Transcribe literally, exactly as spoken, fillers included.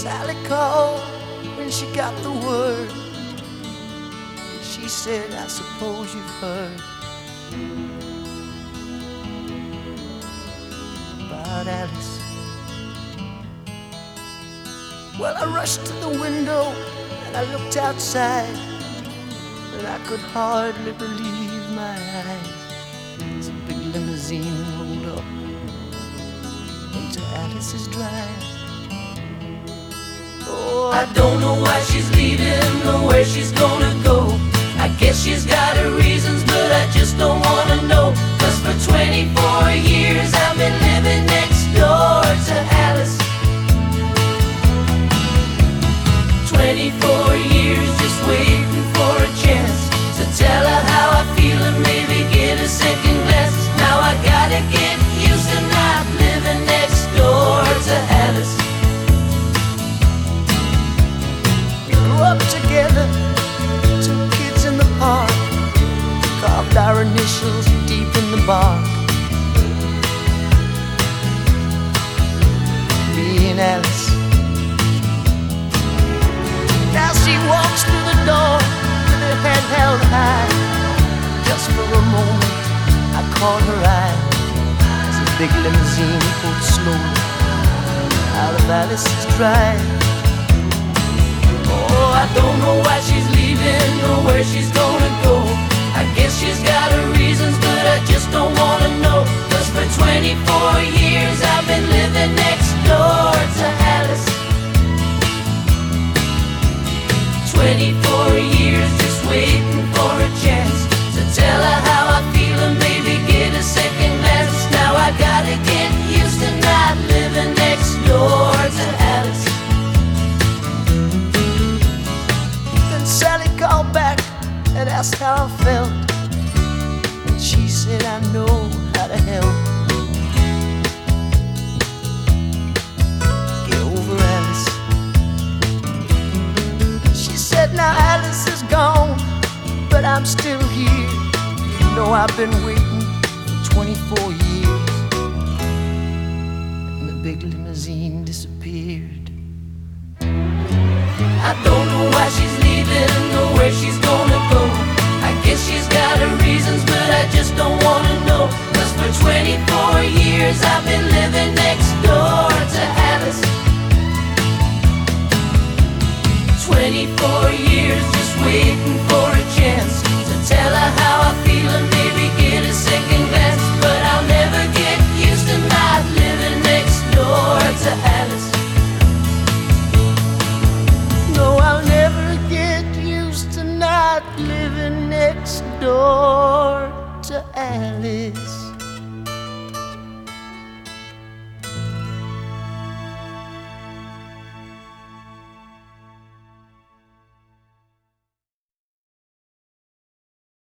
Sally called when she got the word. She said, I suppose you've heard about Alice. Well, I rushed to the window and I looked outside, and I could hardly believe my eyes as a big limousine rolled up into Alice's drive. Oh, I don't know why she's leaving or where she's gonna go. I guess she's got her reasons, but I just don't wanna know. Cause for twenty-four years I've been living next door to Alice. Twenty-four years just waiting for a chance to tell her how I feel and maybe get a second glance. Now I gotta get used to not living next door to Alice. We grew up together, two kids in the park, carved our initials deep in the bark. Me and Alice. Now she walks through the door with her head held high. Just for a moment I caught her eye as a big limousine pulled slowly out of Alice's drive. Oh, I don't know why she's leaving or where she's gonna go. I guess she's got her reasons, but I just don't wanna know. Cause for twenty-four years I've been living next door to Alice. Twenty-four years just waiting for a chance to tell her how I feel and maybe get a second glance. Now I gotta get used to not living next door to Alice. Then Sally called back and asked how I felt, and she said, I know how to help. Get over Alice. She said, now Alice is gone, but I'm still here. You know I've been waiting for twenty-four years. And the big limousine disappeared. I don't know why she's leaving or where she's gonna go. I guess she's got her reasons, but I just don't wanna know. Cause for twenty-four years I've been living next door to Alice. Twenty-four years just waiting for a chance to tell her how I feel and maybe get a second glance. But I'll never get used to not living next door to Alice. No, I'll never get used to not living next door to Alice.